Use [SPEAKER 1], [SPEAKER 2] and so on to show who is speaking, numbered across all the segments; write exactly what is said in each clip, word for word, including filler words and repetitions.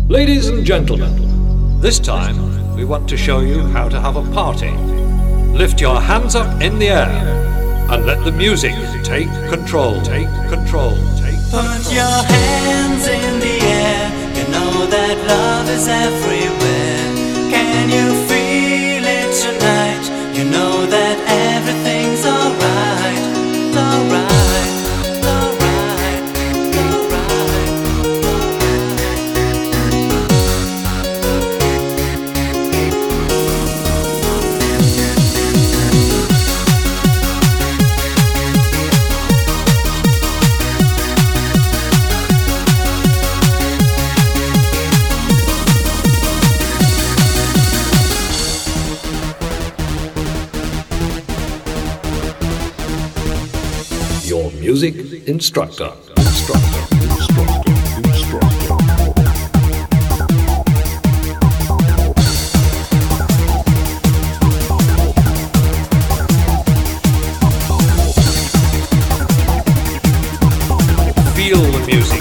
[SPEAKER 1] Ladies and gentlemen, this time we want to show you how to have a party. Lift your hands up in the air and let the music take control, take control, take control.
[SPEAKER 2] Put your hands in the air, you know that love is everywhere. Can you feel it tonight? You know that everything's alright, alright.
[SPEAKER 1] Your music instructor. Instructor. Instructor. Instructor. Feel the music.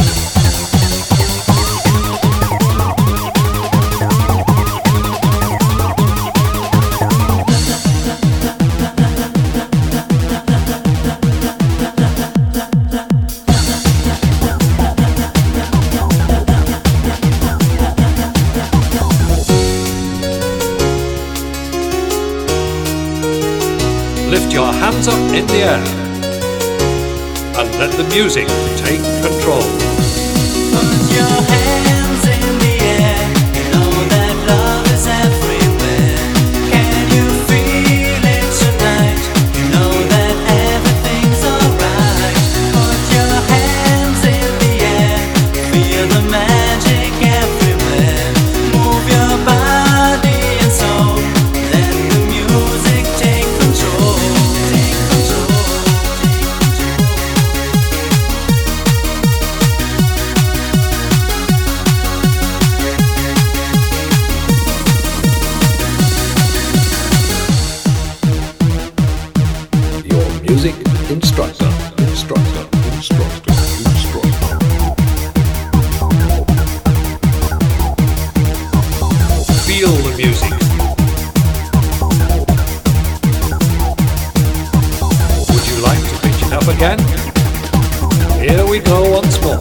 [SPEAKER 1] Lift your hands up in the air and let the music take control.
[SPEAKER 2] Put your hands in the air, you know that love is everywhere. Can you feel it tonight? You know that everything's alright. Put your hands in the air, feel the magic everywhere. Move your body and soul, let the music take control. Take control.
[SPEAKER 1] Your music instructor. Instructor. Instructor. Instructor. Feel the music. Would you like to pitch it up again? Here we go once more.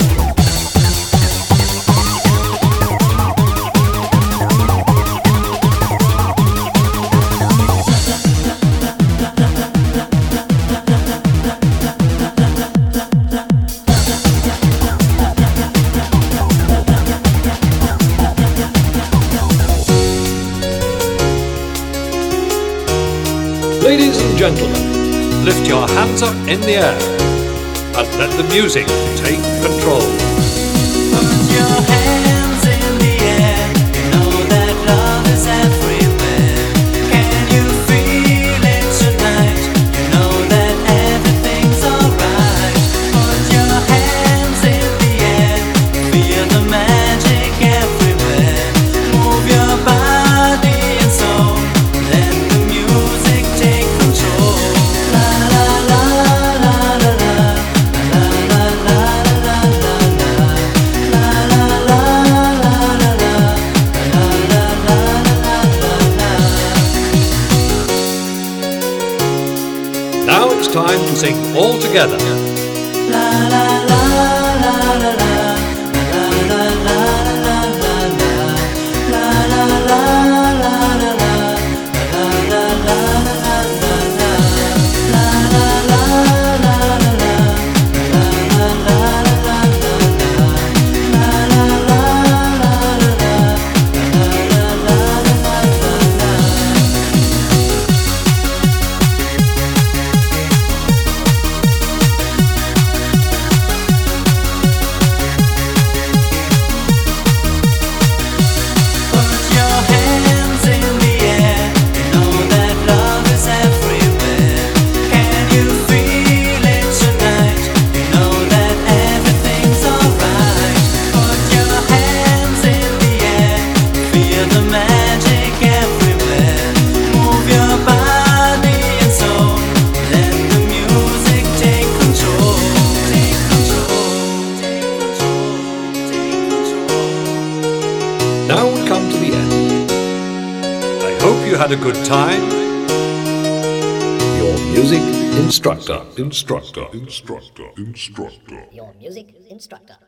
[SPEAKER 1] Ladies and gentlemen, lift your hands up in the air and let the music take control.
[SPEAKER 2] Put your hands in the air, you know that love is everywhere. Can you feel it tonight? You know that everything's alright. Put your hands in the air, feel the magic everywhere. Move your body and soul, let the music take control. La la la la la la, la la la la la.
[SPEAKER 1] Now it's time to sing all together.
[SPEAKER 2] La la la la la la, la la la la la la, la la la la la la, la la la la la la, la la la la la la, la la la la la, la la la la la la la.
[SPEAKER 1] you had a good time. Your music instructor. Instructor. Instructor. Instructor.
[SPEAKER 3] Your music instructor.